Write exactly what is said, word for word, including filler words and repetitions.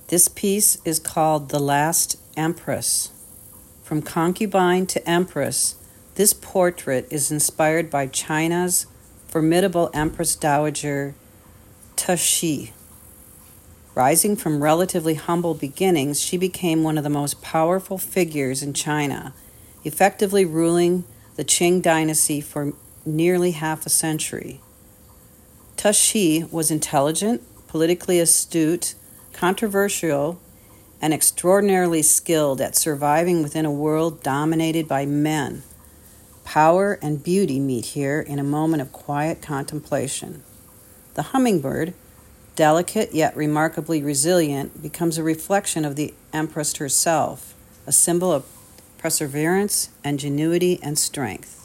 This piece is called The Last Empress. From concubine to empress, this portrait is inspired by China's formidable Empress Dowager Cixi. Rising from relatively humble beginnings, she became one of the most powerful figures in China, effectively ruling the Qing dynasty for nearly half a century. Cixi was intelligent, politically astute, controversial, and extraordinarily skilled at surviving within a world dominated by men. Power and beauty meet here in a moment of quiet contemplation. The hummingbird, delicate yet remarkably resilient, becomes a reflection of the Empress herself, a symbol of perseverance, ingenuity, and strength.